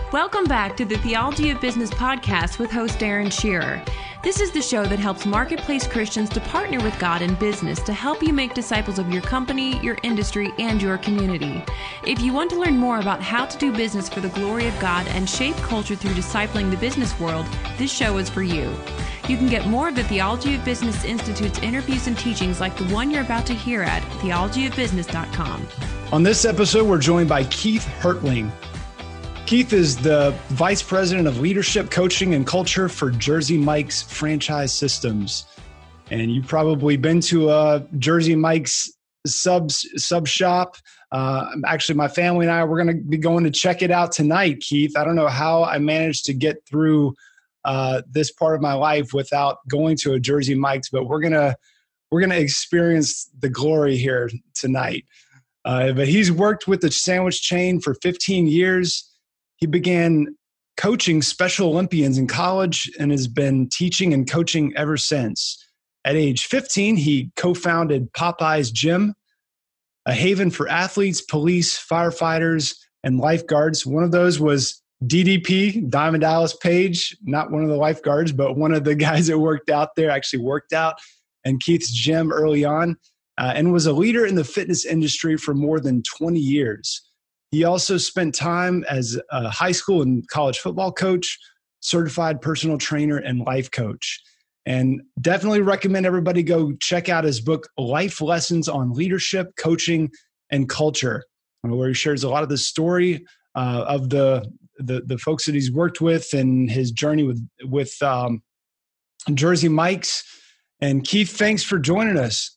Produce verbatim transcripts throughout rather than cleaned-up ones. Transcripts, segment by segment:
Welcome back to the Theology of Business podcast with host Darren Shearer. This is the show that helps marketplace Christians to partner with God in business to help you make disciples of your company, your industry, and your community. If you want to learn more about how to do business for the glory of God and shape culture through discipling the business world, this show is for you. You can get more of the Theology of Business Institute's interviews and teachings like the one you're about to hear at theology of business dot com. On this episode, we're joined by Keith Hertling. Keith is the Vice President of Leadership, Coaching, and Culture for Jersey Mike's Franchise Systems. And you've probably been to a Jersey Mike's sub, sub shop. Uh, actually, my family and I, we're going to be going to check it out tonight, Keith. I don't know how I managed to get through uh, this part of my life without going to a Jersey Mike's, but we're going to we're going to experience the glory here tonight. Uh, but he's worked with the sandwich chain for fifteen years. He began coaching Special Olympians in college and has been teaching and coaching ever since. At age fifteen, he co-founded Popeye's Gym, a haven for athletes, police, firefighters, and lifeguards. One of those was D D P, Diamond Dallas Page, not one of the lifeguards, but one of the guys that worked out there, actually worked out in Keith's gym early on, uh, and was a leader in the fitness industry for more than twenty years. He also spent time as a high school and college football coach, certified personal trainer, and life coach. And definitely recommend everybody go check out his book, Life Lessons on Leadership, Coaching, and Culture, where he shares a lot of the story uh, of the, the the folks that he's worked with and his journey with, with um, Jersey Mike's. And Keith, thanks for joining us.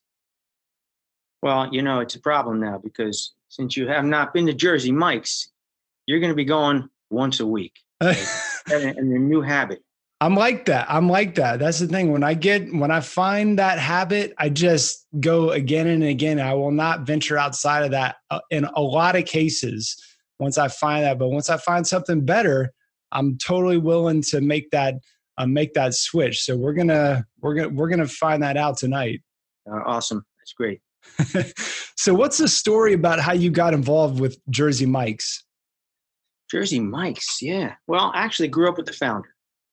Well, you know, it's a problem now because since you have not been to Jersey Mike's, you're going to be going once a week. Right? and, and a new habit. I'm like that. I'm like that. That's the thing. When I get, when I find that habit, I just go again and again. I will not venture outside of that uh, in a lot of cases once I find that. But once I find something better, I'm totally willing to make that, uh, make that switch. So we're going to, we're going to, we're going to find that out tonight. Uh, awesome. That's great. So what's the story about how you got involved with Jersey Mike's? Jersey Mike's, yeah. Well, I actually grew up with the founder.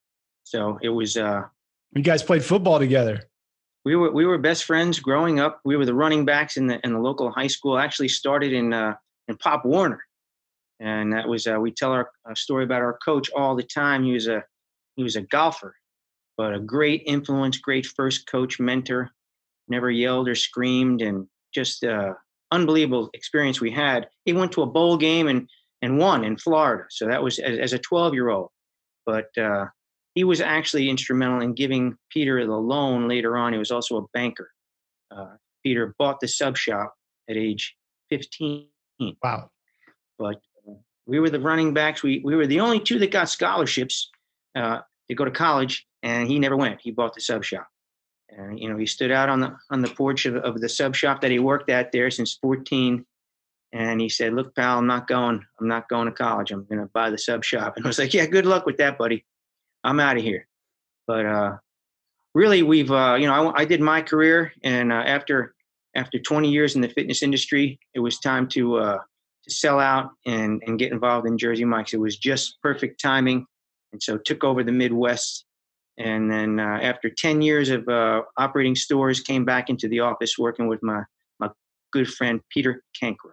So it was... Uh, you guys played football together. We were we were best friends growing up. We were the running backs in the in the local high school. I actually started in uh, in Pop Warner. And that was, uh, we tell our uh, story about our coach all the time. He was a he was a golfer, but a great influence, great first coach, mentor. Never yelled or screamed, and just uh, unbelievable experience we had. He went to a bowl game and and won in Florida. So that was as, as a twelve-year-old. But uh, he was actually instrumental in giving Peter the loan later on. He was also a banker. Uh, Peter bought the sub shop at age fifteen. Wow. But uh, we were the running backs. We we were the only two that got scholarships uh, to go to college, and he never went. He bought the sub shop. And, you know, he stood out on the on the porch of, of the sub shop that he worked at there since fourteen. And he said, look, pal, I'm not going. I'm not going to college. I'm going to buy the sub shop. And I was like, yeah, good luck with that, buddy. I'm out of here. But uh, really, we've, uh, you know, I, I did my career. And uh, after after twenty years in the fitness industry, it was time to uh, to sell out and, and get involved in Jersey Mike's. It was just perfect timing. And so took over the Midwest. And then uh, after ten years of uh, operating stores, came back into the office working with my, my good friend, Peter Cancro.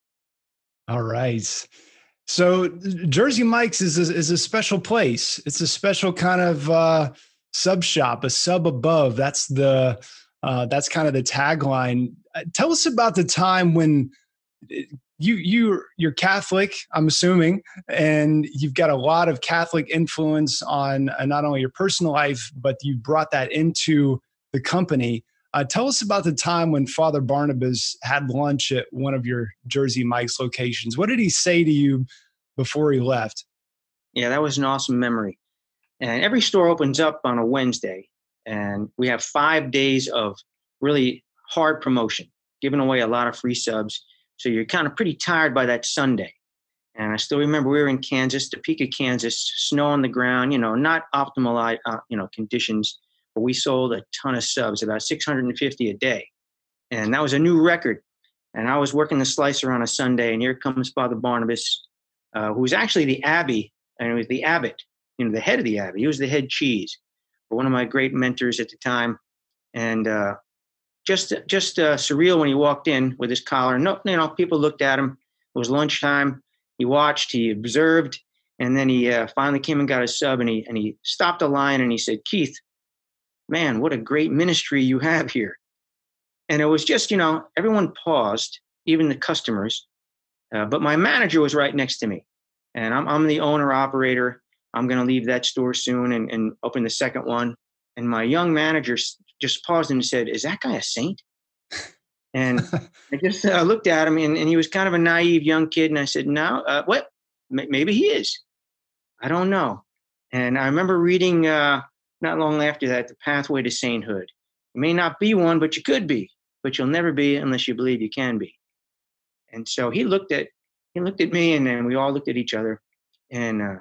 All right. So Jersey Mike's is a, is a special place. It's a special kind of uh, sub shop, a sub above. That's the uh, that's kind of the tagline. Uh, tell us about the time when you you you're Catholic, I'm assuming, and you've got a lot of Catholic influence on uh, not only your personal life, but you brought that into the company. Uh, tell us about the time when Father Barnabas had lunch at one of your Jersey Mike's locations. What did he say to you before he left? Yeah, that was an awesome memory. And every store opens up on a Wednesday, and we have five days of really hard promotion, giving away a lot of free subs. So you're kind of pretty tired by that Sunday. And I still remember we were in Kansas, Topeka, Kansas, snow on the ground, you know, not optimal, uh, you know, conditions, but we sold a ton of subs, about six hundred fifty a day. And that was a new record. And I was working the slicer on a Sunday, and here comes Father Barnabas, uh, who was actually the abbey and it was the abbot, you know, the head of the abbot. He was the head cheese, one of my great mentors at the time, and uh, just just uh, surreal when he walked in with his collar. No, you know, people looked at him. It was lunchtime. He watched, he observed, and then he uh, finally came and got his sub, and he and he stopped the line and he said, "Keith, man, what a great ministry you have here." And it was just, you know, everyone paused, even the customers. Uh, but my manager was right next to me, and I'm I'm the owner operator. I'm going to leave that store soon and, and open the second one. And my young manager just paused and said, "Is that guy a saint?" And I just uh, looked at him, and, and he was kind of a naive young kid. And I said, "No, uh, what? M- maybe he is. I don't know." And I remember reading uh, not long after that, The Pathway to Sainthood. You may not be one, but you could be. But you'll never be unless you believe you can be. And so he looked at he looked at me, and then we all looked at each other. And uh,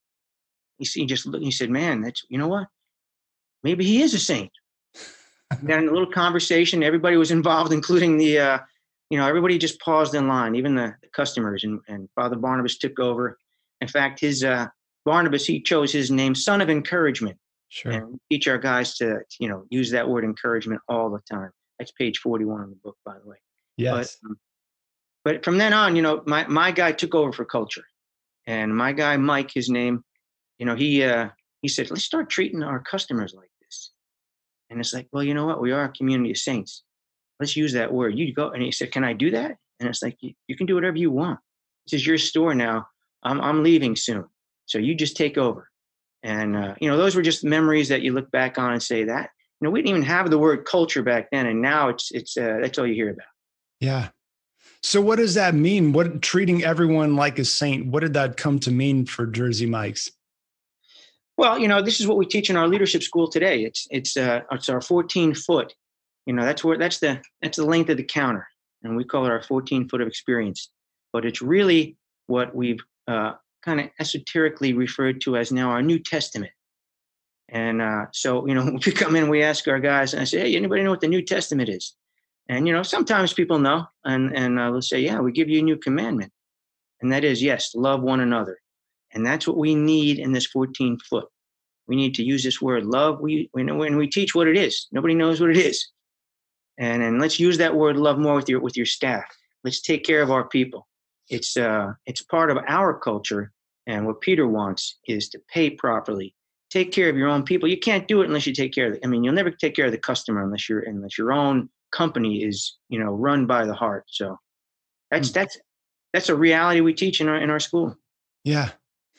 he, he just looked, he said, "Man, that's, you know what? Maybe he is a saint." Then a little conversation. Everybody was involved, including the, uh, you know, everybody just paused in line, even the, the customers. And, and Father Barnabas took over. In fact, his uh, Barnabas, he chose his name, Son of Encouragement. Sure. And we teach our guys to, you know, use that word encouragement all the time. That's page forty-one in the book, by the way. Yes. But, um, but from then on, you know, my, my guy took over for culture. And my guy, Mike, his name, you know, he uh, he said, "Let's start treating our customers like this." And it's like, well, you know what? We are a community of saints. Let's use that word. You go. And he said, "Can I do that?" And it's like, you, you can do whatever you want. This is your store now. I'm I'm leaving soon. So you just take over. And, uh, you know, those were just memories that you look back on and say that, you know, we didn't even have the word culture back then. And now it's, it's, uh, that's all you hear about. Yeah. So what does that mean? What, treating everyone like a saint, what did that come to mean for Jersey Mike's? Well, you know, this is what we teach in our leadership school today. It's it's uh, it's our fourteen foot. You know, that's where that's the that's the length of the counter, and we call it our fourteen foot of experience. But it's really what we've uh, kind of esoterically referred to as now our New Testament. And uh, so, you know, when we come in, we ask our guys, and I say, "Hey, anybody know what the New Testament is?" And you know, sometimes people know, and and uh, they'll say, "Yeah, we give you a new commandment," and that is, yes, love one another. And that's what we need in this fourteen foot. We need to use this word love. We, we know when we teach what it is, nobody knows what it is. And and let's use that word love more with your with your staff. Let's take care of our people. It's uh it's part of our culture. And what Peter wants is to pay properly. Take care of your own people. You can't do it unless you take care of it. I mean, you'll never take care of the customer unless you're unless your own company is, you know, run by the heart. So that's that's that's a reality we teach in our in our school. Yeah.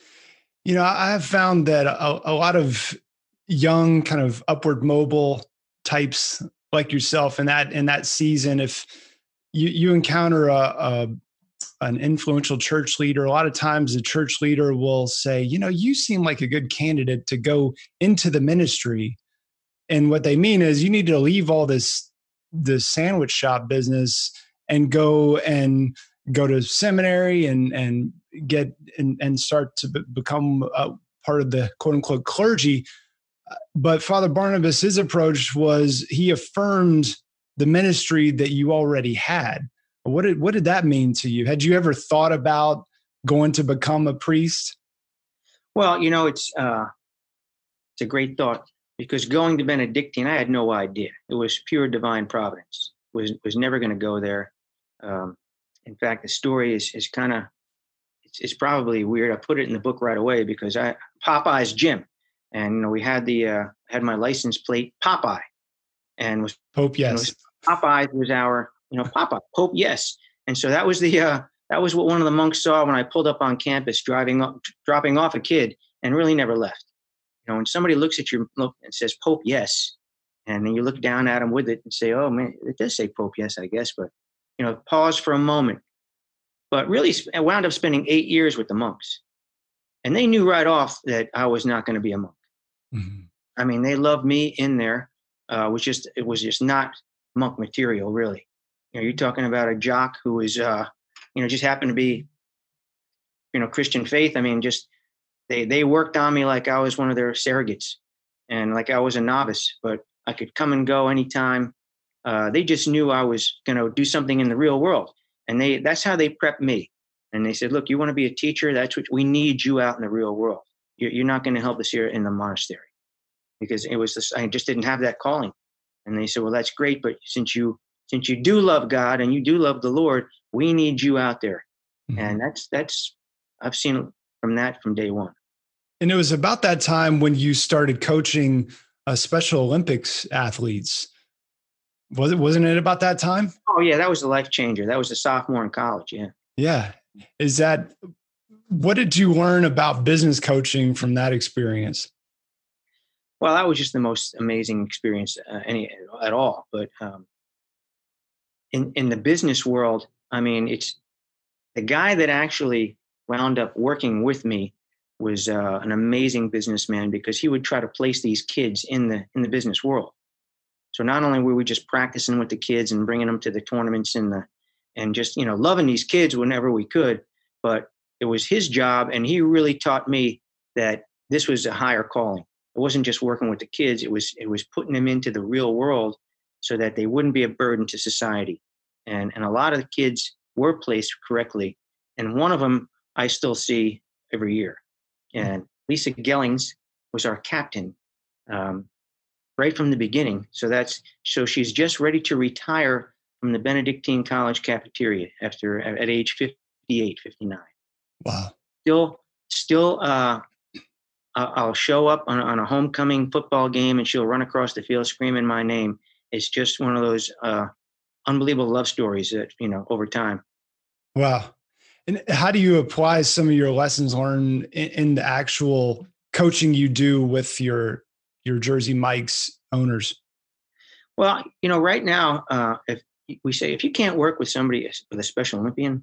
You know, I have found that a, a lot of young kind of upward mobile types like yourself in that in that season, if you, you encounter a, a an influential church leader, a lot of times the church leader will say, you know, you seem like a good candidate to go into the ministry. And what they mean is you need to leave all this, this sandwich shop business and go and go to seminary and, and get and, and start to be, become a part of the quote unquote clergy. But Father Barnabas, his approach was he affirmed the ministry that you already had. What did, what did that mean to you? Had you ever thought about going to become a priest? Well, you know, it's, uh, it's a great thought because going to Benedictine, I had no idea. It was pure divine providence. Was, was never going to go there. Um, In fact, the story is is kind of, it's, it's probably weird. I put it in the book right away because I, Popeye's Jim. And, you know, we had the, uh, had my license plate Popeye. And was Pope, yes. You know, was Popeye was our, you know, Popeye, Pope, yes. And so that was the, uh, that was what one of the monks saw when I pulled up on campus driving up, dropping off a kid and really never left. You know, when somebody looks at your look and says, Pope, yes. And then you look down at them with it and say, oh man, it does say Pope, yes, I guess. But, you know, pause for a moment. But really, I wound up spending eight years with the monks. And they knew right off that I was not going to be a monk. Mm-hmm. I mean, they loved me in there. Uh, it was just, it was just not monk material, really. You know, you're talking about a jock who was, uh, you know, just happened to be, you know, Christian faith. I mean, just, they, they worked on me like I was one of their surrogates and like I was a novice, but I could come and go anytime. Uh, they just knew I was going to do something in the real world. And they, that's how they prepped me. And they said, look, you want to be a teacher? That's what we need you out in the real world. You're, you're not going to help us here in the monastery, because it was this, I just didn't have that calling. And they said, well, that's great. But since you, since you do love God and you do love the Lord, we need you out there. Mm-hmm. And that's, that's, I've seen from that from day one. And it was about that time when you started coaching uh, Special Olympics athletes. Was it, wasn't it about that time? Oh yeah. That was the life changer. That was a sophomore in college. Yeah. Yeah. Is that, what did you learn about business coaching from that experience? Well, that was just the most amazing experience uh, any at all. But um, in in the business world, I mean, it's the guy that actually wound up working with me was uh, an amazing businessman, because he would try to place these kids in the in the business world. So not only were we just practicing with the kids and bringing them to the tournaments and the and just, you know, loving these kids whenever we could, but it was his job, and he really taught me that this was a higher calling. It wasn't just working with the kids. It was, it was putting them into the real world so that they wouldn't be a burden to society. And, and a lot of the kids were placed correctly. And one of them I still see every year. And Lisa Gellings was our captain um, right from the beginning. So that's, so she's just ready to retire from the Benedictine College cafeteria after, at age fifty-eight, fifty-nine. Wow. Still, still, uh, I'll show up on, on a homecoming football game and she'll run across the field screaming my name. It's just one of those uh, unbelievable love stories that, you know, over time. Wow. And how do you apply some of your lessons learned in, in the actual coaching you do with your, your Jersey Mike's owners? Well, you know, right now, uh, if we say, if you can't work with somebody with a Special Olympian,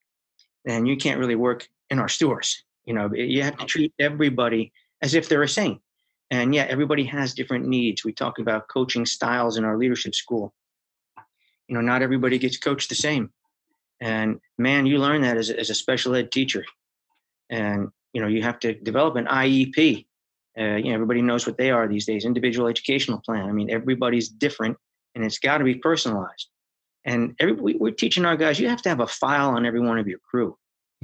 then you can't really work in our stores. You know, you have to treat everybody as if they're a saint. And yeah, everybody has different needs. We talk about coaching styles in our leadership school. You know, not everybody gets coached the same. And man, you learn that as a, as a special ed teacher. And, you know, you have to develop an I E P. Uh, you know, everybody knows what they are these days, individual educational plan. I mean, everybody's different, and it's got to be personalized. And every, we, we're teaching our guys, you have to have a file on every one of your crew.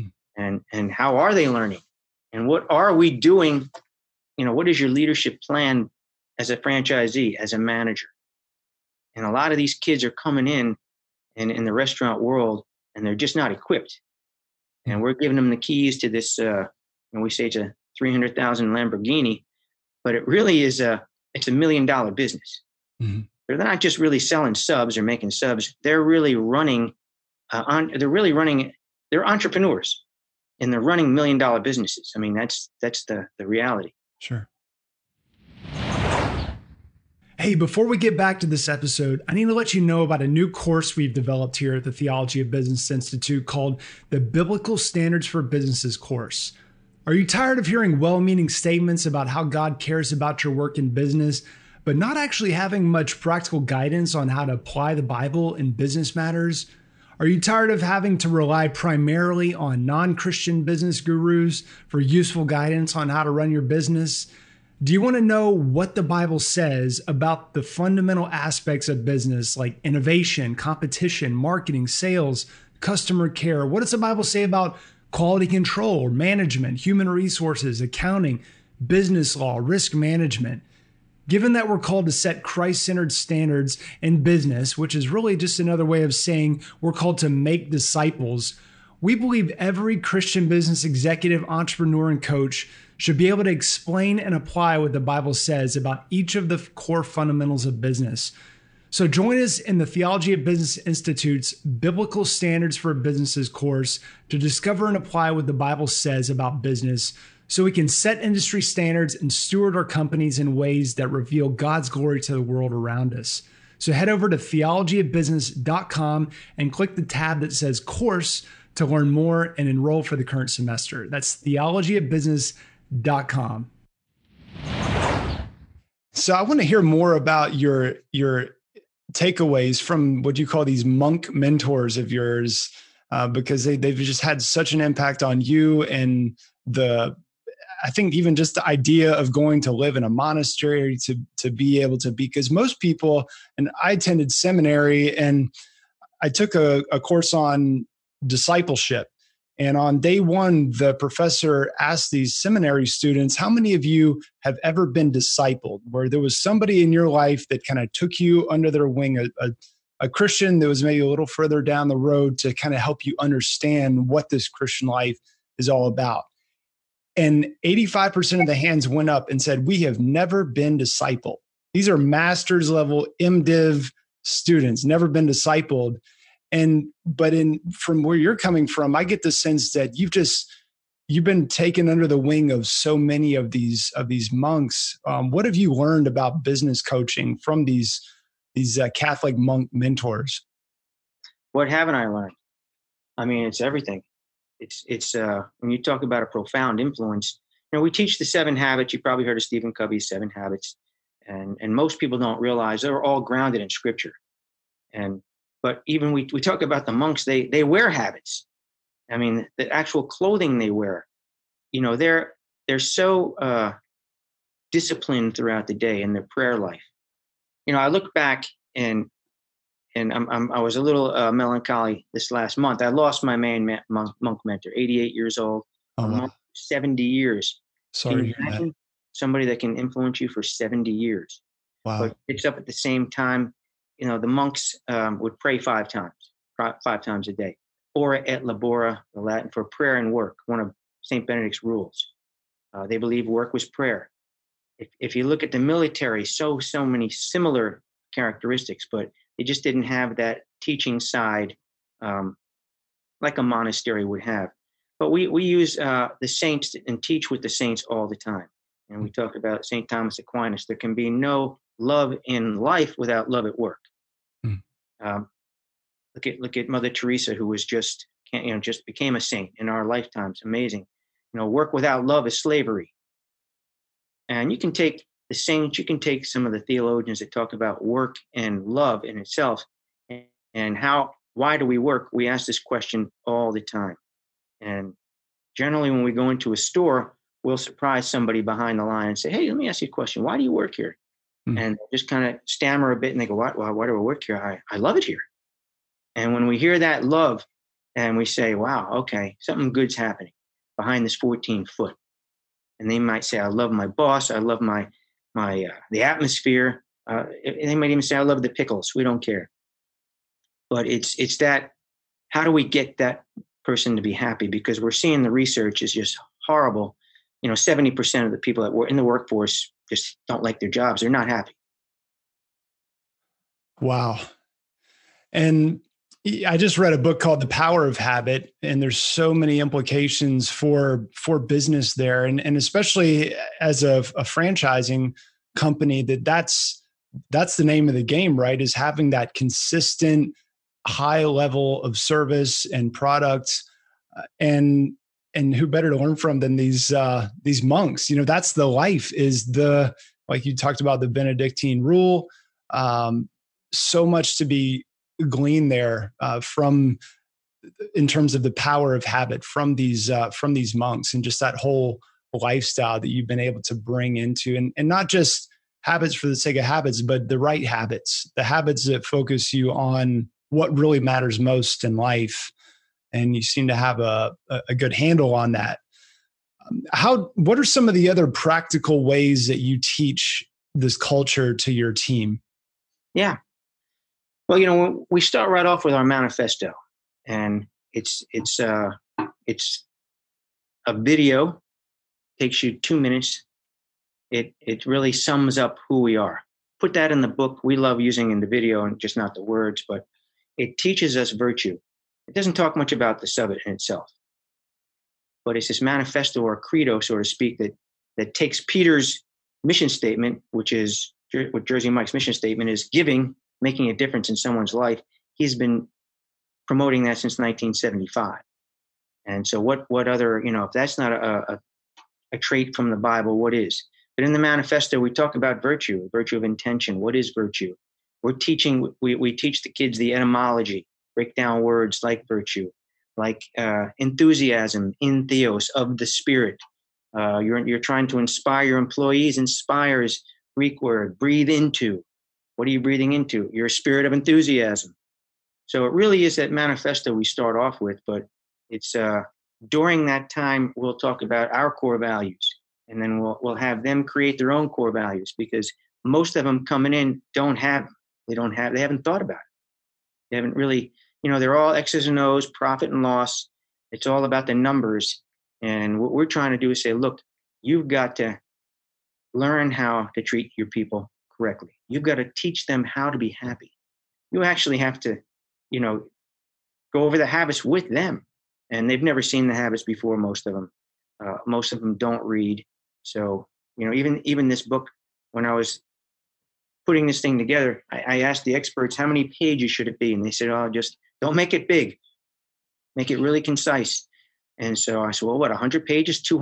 And and how are they learning? And what are we doing? You know, what is your leadership plan as a franchisee, as a manager? And a lot of these kids are coming in, in in the restaurant world, and they're just not equipped. And we're giving them the keys to this, uh, and we say it's a three hundred thousand Lamborghini, but it really is a, it's a million dollar business. Mm-hmm. They're not just really selling subs or making subs. They're really running, uh, on, they're really running, they're entrepreneurs. And they're running million dollar businesses. I mean, that's that's the, the reality. Sure. Hey, before we get back to this episode, I need to let you know about a new course we've developed here at the Theology of Business Institute called the Biblical Standards for Businesses course. Are you tired of hearing well-meaning statements about how God cares about your work in business, but not actually having much practical guidance on how to apply the Bible in business matters? Are you tired of having to rely primarily on non-Christian business gurus for useful guidance on how to run your business? Do you want to know what the Bible says about the fundamental aspects of business like innovation, competition, marketing, sales, customer care? What does the Bible say about quality control, management, human resources, accounting, business law, risk management? Given that we're called to set Christ-centered standards in business, which is really just another way of saying we're called to make disciples, we believe every Christian business executive, entrepreneur, and coach should be able to explain and apply what the Bible says about each of the core fundamentals of business. So join us in the Theology of Business Institute's Biblical Standards for Businesses course to discover and apply what the Bible says about business, so we can set industry standards and steward our companies in ways that reveal God's glory to the world around us. So head over to theology of business dot com and click the tab that says course to learn more and enroll for the current semester. That's theology of business dot com. So I want to hear more about your, your takeaways from what you call these monk mentors of yours, uh, because they, they've just had such an impact on you and the, I think even just the idea of going to live in a monastery to, to be able to be, because most people, and I attended seminary and I took a, a course on discipleship. And on day one, the professor asked these seminary students, how many of you have ever been discipled, where there was somebody in your life that kind of took you under their wing, a, a, a Christian that was maybe a little further down the road to kind of help you understand what this Christian life is all about. And eighty-five percent of the hands went up and said, we have never been discipled. These are master's level MDiv students, never been discipled. And, but in, from where you're coming from, I get the sense that you've just, you've been taken under the wing of so many of these, of these monks. Um, what have you learned about business coaching from these, these uh, Catholic monk mentors? What haven't I learned? I mean, it's everything. It's, it's, uh, when you talk about a profound influence, you know, we teach the seven habits. You probably heard of Stephen Covey's seven habits. And, and most people don't realize they're all grounded in scripture. And, but even we, we talk about the monks, they, they wear habits. I mean, the actual clothing they wear, you know, they're, they're so, uh, disciplined throughout the day in their prayer life. You know, I look back and, and I'm, I'm, I was a little uh, melancholy this last month. I lost my main ma- monk, monk mentor, eighty-eight years old, Oh, a wow. monk, seventy years. Sorry Can to you hear that. imagine somebody that can influence you for seventy years? Wow. But picks up at the same time. You know, the monks um, would pray five times, five times a day. Ora et labora, the Latin for prayer and work, one of Saint Benedict's rules. Uh, they believe work was prayer. If, if you look at the military, so, so many similar characteristics, but they just didn't have that teaching side um, like a monastery would have. But we, we use uh, the saints and teach with the saints all the time. And we talk about Saint Thomas Aquinas. There can be no love in life without love at work. Hmm. Um, look at look at Mother Teresa, who was just you know just became a saint in our lifetimes. Amazing. You know, work without love is slavery. And you can take the saints, you can take some of the theologians that talk about work and love in itself, and, and how why do we work? We ask this question all the time. And generally, when we go into a store, we'll surprise somebody behind the line and say, "Hey, let me ask you a question. Why do you work here?" Mm-hmm. And just kind of stammer a bit, and they go, "Why, why, why do I work here? I, I love it here." And when we hear that love, and we say, "Wow, okay, something good's happening behind this fourteen foot," and they might say, "I love my boss. I love my my uh, the atmosphere." Uh, they might even say, "I love the pickles." We don't care. But it's it's that. How do we get that person to be happy? Because we're seeing the research is just horrible. You know, seventy percent of the people that were in the workforce just don't like their jobs. They're not happy. Wow. And I just read a book called The Power of Habit, and there's so many implications for, for business there. And, and especially as a, a franchising company, that that's, that's the name of the game, right? Is having that consistent high level of service and products. Uh, and, and who better to learn from than these, uh, these monks? You know, that's the life is the, like you talked about the Benedictine rule. Um, so much to be gleaned there uh, from, in terms of the power of habit from these, uh, from these monks, and just that whole lifestyle that you've been able to bring into, and, and not just habits for the sake of habits, but the right habits, the habits that focus you on what really matters most in life. And you seem to have a, a good handle on that. Um, how, what are some of the other practical ways that you teach this culture to your team? Yeah. Well, you know, we start right off with our manifesto, and it's, it's, uh, it's a video, takes you two minutes. It, it really sums up who we are. Put that in the book. We love using in the video and just not the words, but it teaches us virtue. It doesn't talk much about the subject in itself, but it's this manifesto or credo, so to speak, that, that takes Peter's mission statement, which is what Jersey Mike's mission statement is, giving, making a difference in someone's life. He's been promoting that since nineteen seventy-five. And so what, what other, you know, if that's not a, a, a trait from the Bible, what is? But in the manifesto, we talk about virtue, virtue of intention. What is virtue? We're teaching, we, we teach the kids the etymology, break down words like virtue, like uh, enthusiasm, in theos, of the spirit. Uh, you're, you're trying to inspire your employees. Inspires, Greek word, breathe into. What are you breathing into? Your spirit of enthusiasm. So it really is that manifesto we start off with, but it's uh, during that time, we'll talk about our core values, and then we'll we'll have them create their own core values, because most of them coming in don't have them. They don't have. They haven't thought about it. They haven't really. You know, they're all X's and O's, profit and loss. It's all about the numbers. And what we're trying to do is say, look, you've got to learn how to treat your people correctly. You've got to teach them how to be happy. You actually have to, you know, go over the habits with them. And they've never seen the habits before, most of them. Uh, most of them don't read. So, you know, even even this book, when I was putting this thing together, I, I asked the experts, how many pages should it be? And they said, oh, just don't make it big. Make it really concise. And so I said, well, what, one hundred pages, two